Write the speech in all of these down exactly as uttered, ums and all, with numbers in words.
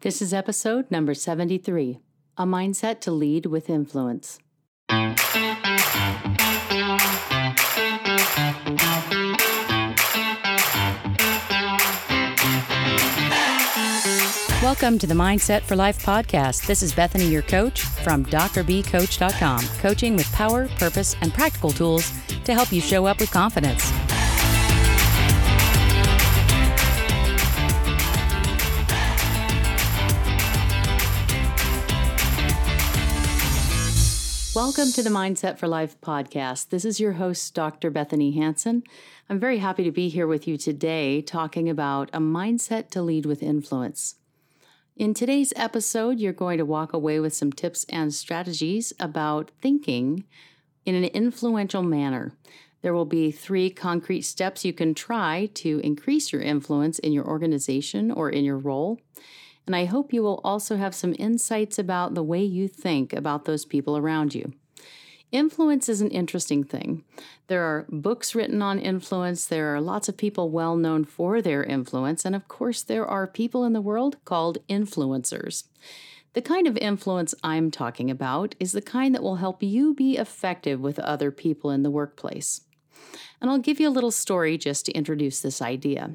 This is episode number seventy-three, A Mindset to Lead with Influence. Welcome to the Mindset for Life podcast. This is Bethany, your coach from D R B coach dot com, coaching with power, purpose, and practical tools to help you show up with confidence. Welcome to the Mindset for Life podcast. This is your host, Doctor Bethany Hansen. I'm very happy to be here with you today talking about a mindset to lead with influence. In today's episode, you're going to walk away with some tips and strategies about thinking in an influential manner. There will be three concrete steps you can try to increase your influence in your organization or in your role. And I hope you will also have some insights about the way you think about those people around you. Influence is an interesting thing. There are books written on influence. There are lots of people well known for their influence. And of course, there are people in the world called influencers. The kind of influence I'm talking about is the kind that will help you be effective with other people in the workplace. And I'll give you a little story just to introduce this idea.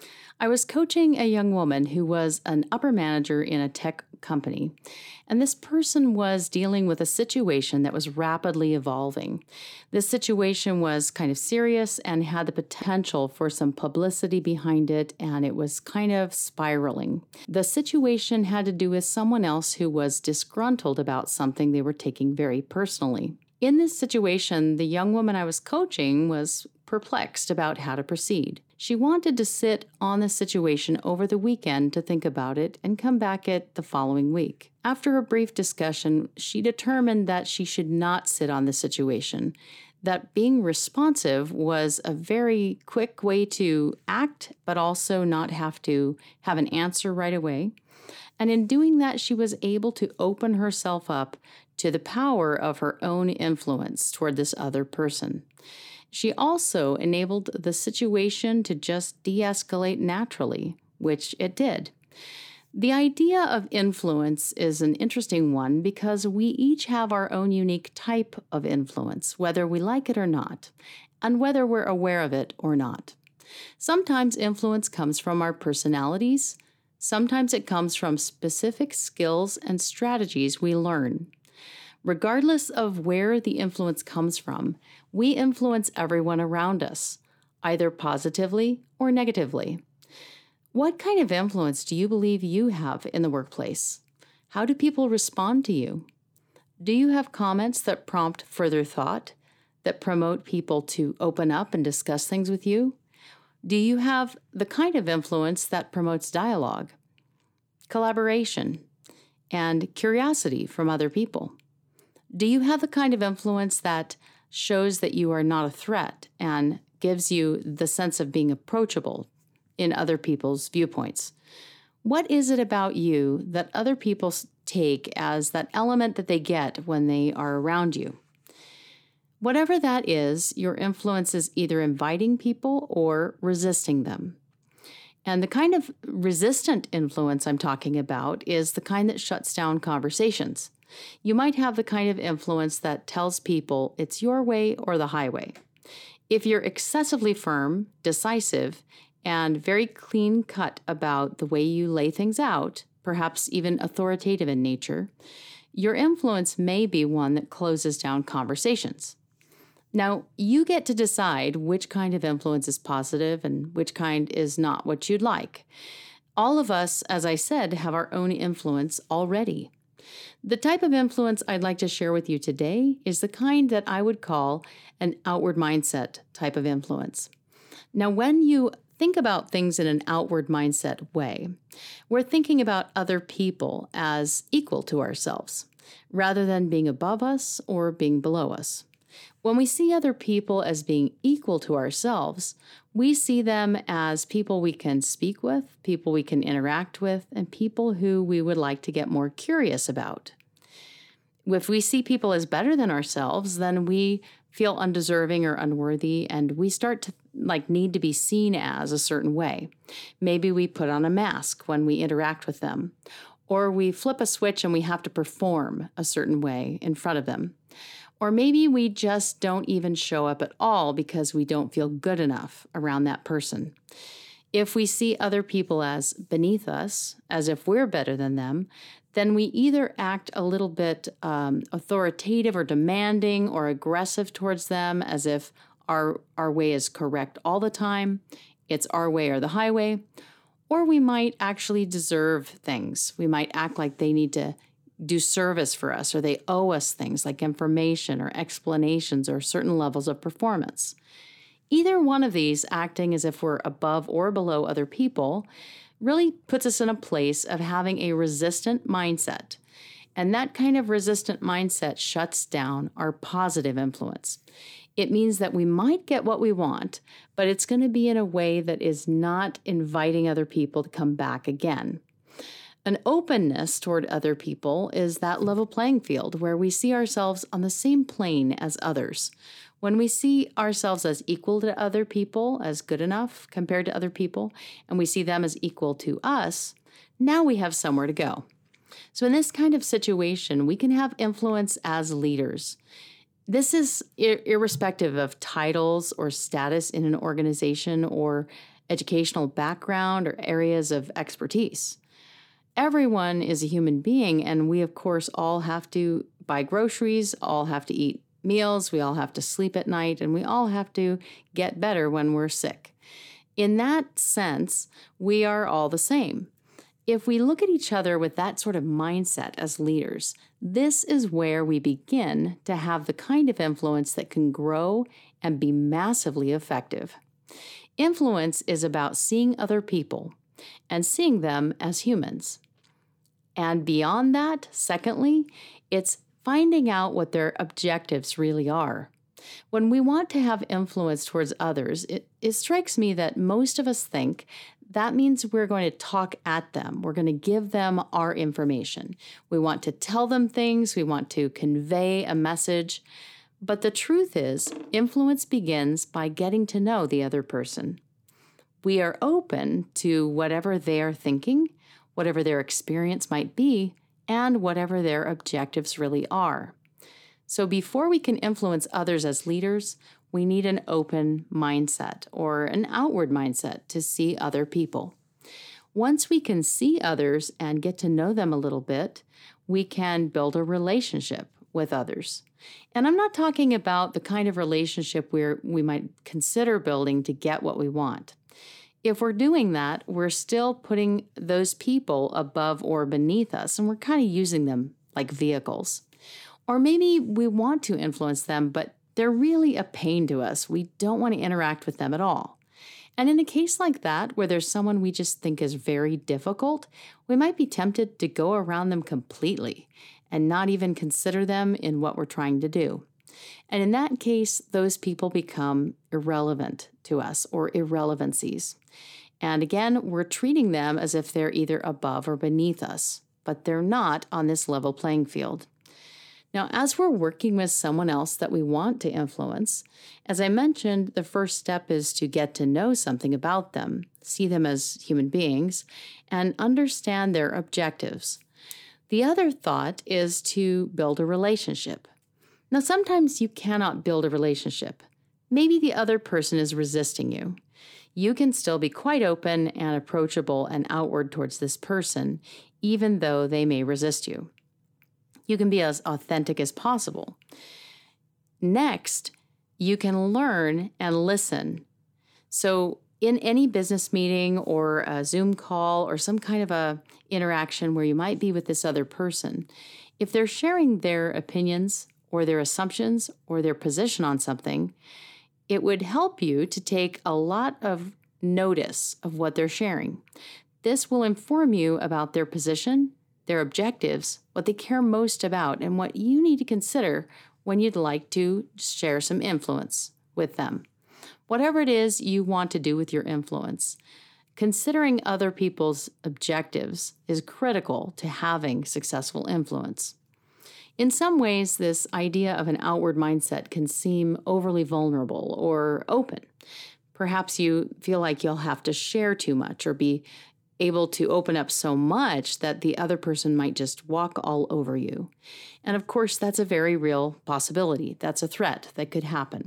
I was coaching a young woman who was an upper manager in a tech company, and this person was dealing with a situation that was rapidly evolving. This situation was kind of serious and had the potential for some publicity behind it, and it was kind of spiraling. The situation had to do with someone else who was disgruntled about something they were taking very personally. In this situation, the young woman I was coaching was perplexed about how to proceed. She wanted to sit on the situation over the weekend to think about it and come back it the following week. After a brief discussion, she determined that she should not sit on the situation, that being responsive was a very quick way to act, but also not have to have an answer right away. And in doing that, she was able to open herself up to the power of her own influence toward this other person. She also enabled the situation to just de-escalate naturally, which it did. The idea of influence is an interesting one because we each have our own unique type of influence, whether we like it or not, and whether we're aware of it or not. Sometimes influence comes from our personalities. Sometimes it comes from specific skills and strategies we learn. Regardless of where the influence comes from, we influence everyone around us, either positively or negatively. What kind of influence do you believe you have in the workplace? How do people respond to you? Do you have comments that prompt further thought, that promote people to open up and discuss things with you? Do you have the kind of influence that promotes dialogue, collaboration, and curiosity from other people? Do you have the kind of influence that shows that you are not a threat and gives you the sense of being approachable in other people's viewpoints? What is it about you that other people take as that element that they get when they are around you? Whatever that is, your influence is either inviting people or resisting them. And the kind of resistant influence I'm talking about is the kind that shuts down conversations. You might have the kind of influence that tells people it's your way or the highway. If you're excessively firm, decisive, and very clean-cut about the way you lay things out, perhaps even authoritative in nature, your influence may be one that closes down conversations. Now, you get to decide which kind of influence is positive and which kind is not what you'd like. All of us, as I said, have our own influence already. The type of influence I'd like to share with you today is the kind that I would call an outward mindset type of influence. Now, when you think about things in an outward mindset way, we're thinking about other people as equal to ourselves, rather than being above us or being below us. When we see other people as being equal to ourselves, we see them as people we can speak with, people we can interact with, and people who we would like to get more curious about. If we see people as better than ourselves, then we feel undeserving or unworthy, and we start to like need to be seen as a certain way. Maybe we put on a mask when we interact with them, Or we flip a switch and we have to perform a certain way in front of them. Or maybe we just don't even show up at all because we don't feel good enough around that person. If we see other people as beneath us, as if we're better than them, then we either act a little bit um, authoritative or demanding or aggressive towards them, as if our, our way is correct all the time, it's our way or the highway, or we might actually deserve things. We might act like they need to do service for us, or they owe us things like information or explanations or certain levels of performance. Either one of these, acting as if we're above or below other people, really puts us in a place of having a resistant mindset. And that kind of resistant mindset shuts down our positive influence. It means that we might get what we want, but it's going to be in a way that is not inviting other people to come back again. An openness toward other people is that level playing field where we see ourselves on the same plane as others. When we see ourselves as equal to other people, as good enough compared to other people, and we see them as equal to us, now we have somewhere to go. So in this kind of situation, we can have influence as leaders. This is ir- irrespective of titles or status in an organization or educational background or areas of expertise. Everyone is a human being, and we, of course, all have to buy groceries, all have to eat meals, we all have to sleep at night, and we all have to get better when we're sick. In that sense, we are all the same. If we look at each other with that sort of mindset as leaders, this is where we begin to have the kind of influence that can grow and be massively effective. Influence is about seeing other people and seeing them as humans. And beyond that, secondly, it's finding out what their objectives really are. When we want to have influence towards others, it, it strikes me that most of us think that means we're going to talk at them. We're going to give them our information. We want to tell them things. We want to convey a message. But the truth is, influence begins by getting to know the other person. We are open to whatever they are thinking, whatever their experience might be, and whatever their objectives really are. So before we can influence others as leaders, we need an open mindset or an outward mindset to see other people. Once we can see others and get to know them a little bit, we can build a relationship with others. And I'm not talking about the kind of relationship where we might consider building to get what we want. If we're doing that, we're still putting those people above or beneath us, and we're kind of using them like vehicles. Or maybe we want to influence them, but they're really a pain to us. We don't want to interact with them at all. And in a case like that, where there's someone we just think is very difficult, we might be tempted to go around them completely and not even consider them in what we're trying to do. And in that case, those people become irrelevant to us or irrelevancies. And again, we're treating them as if they're either above or beneath us, but they're not on this level playing field. Now, as we're working with someone else that we want to influence, as I mentioned, the first step is to get to know something about them, see them as human beings, and understand their objectives. The other thought is to build a relationship. Now, sometimes you cannot build a relationship. Maybe the other person is resisting you. You can still be quite open and approachable and outward towards this person, even though they may resist you. You can be as authentic as possible. Next, you can learn and listen. So in any business meeting or a Zoom call or some kind of a interaction where you might be with this other person, if they're sharing their opinions or their assumptions or their position on something, it would help you to take a lot of notice of what they're sharing. This will inform you about their position, their objectives, what they care most about, and what you need to consider when you'd like to share some influence with them. Whatever it is you want to do with your influence, considering other people's objectives is critical to having successful influence. In some ways, this idea of an outward mindset can seem overly vulnerable or open. Perhaps you feel like you'll have to share too much or be able to open up so much that the other person might just walk all over you. And of course, that's a very real possibility. That's a threat that could happen.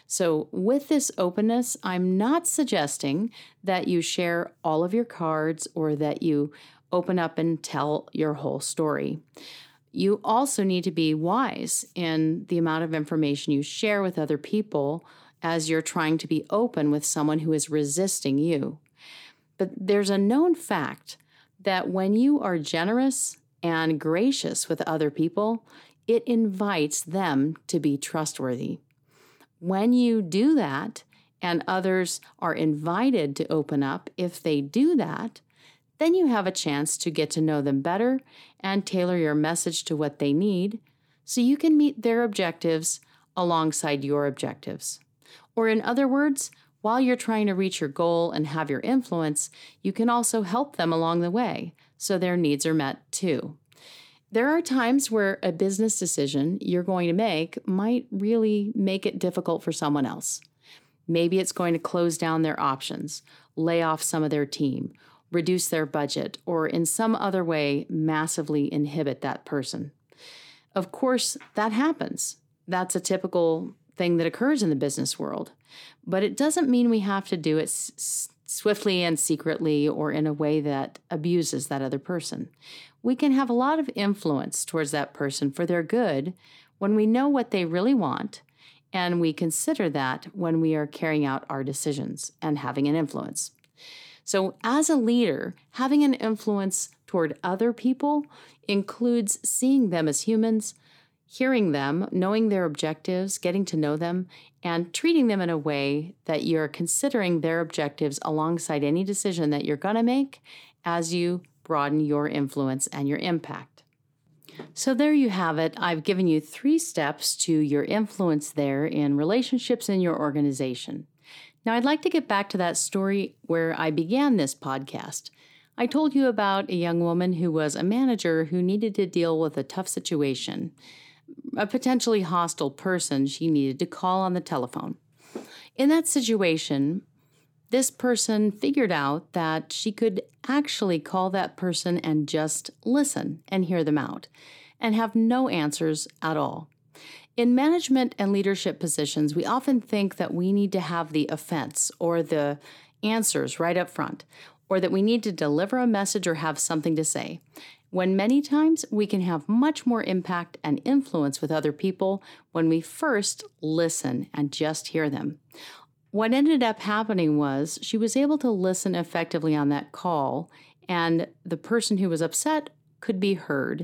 So with this openness, I'm not suggesting that you share all of your cards or that you open up and tell your whole story. You also need to be wise in the amount of information you share with other people as you're trying to be open with someone who is resisting you. But there's a known fact that when you are generous and gracious with other people, it invites them to be trustworthy. When you do that, and others are invited to open up, if they do that, then you have a chance to get to know them better and tailor your message to what they need so you can meet their objectives alongside your objectives. Or in other words, while you're trying to reach your goal and have your influence, you can also help them along the way so their needs are met too. There are times where a business decision you're going to make might really make it difficult for someone else. Maybe it's going to close down their options, lay off some of their team, reduce their budget, or in some other way massively inhibit that person. Of course, that happens. That's a typical thing that occurs in the business world. But it doesn't mean we have to do it s- swiftly and secretly or in a way that abuses that other person. We can have a lot of influence towards that person for their good when we know what they really want, and we consider that when we are carrying out our decisions and having an influence. So as a leader, having an influence toward other people includes seeing them as humans, hearing them, knowing their objectives, getting to know them, and treating them in a way that you're considering their objectives alongside any decision that you're going to make as you broaden your influence and your impact. So there you have it. I've given you three steps to your influence there in relationships in your organization. Now, I'd like to get back to that story where I began this podcast. I told you about a young woman who was a manager who needed to deal with a tough situation, a potentially hostile person she needed to call on the telephone. In that situation, this person figured out that she could actually call that person and just listen and hear them out and have no answers at all. In management and leadership positions, we often think that we need to have the offense or the answers right up front, or that we need to deliver a message or have something to say, when many times we can have much more impact and influence with other people when we first listen and just hear them. What ended up happening was she was able to listen effectively on that call, and the person who was upset could be heard.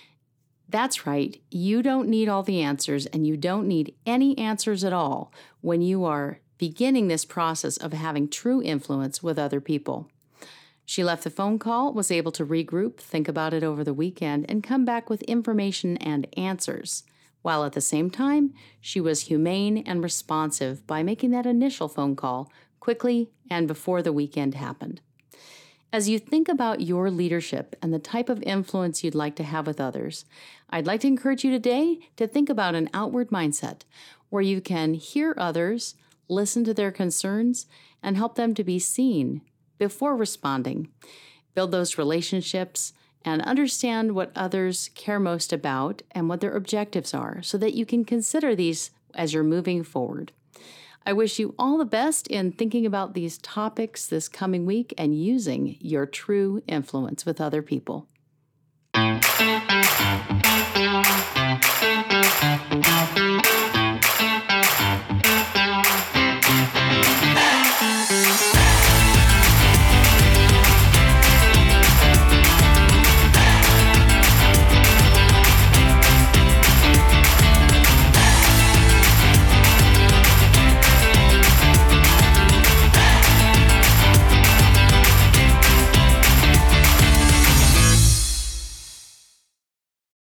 That's right, you don't need all the answers, and you don't need any answers at all when you are beginning this process of having true influence with other people. She left the phone call, was able to regroup, think about it over the weekend, and come back with information and answers, while at the same time, she was humane and responsive by making that initial phone call quickly and before the weekend happened. As you think about your leadership and the type of influence you'd like to have with others, I'd like to encourage you today to think about an outward mindset where you can hear others, listen to their concerns, and help them to be seen before responding. Build those relationships and understand what others care most about and what their objectives are so that you can consider these as you're moving forward. I wish you all the best in thinking about these topics this coming week and using your true influence with other people.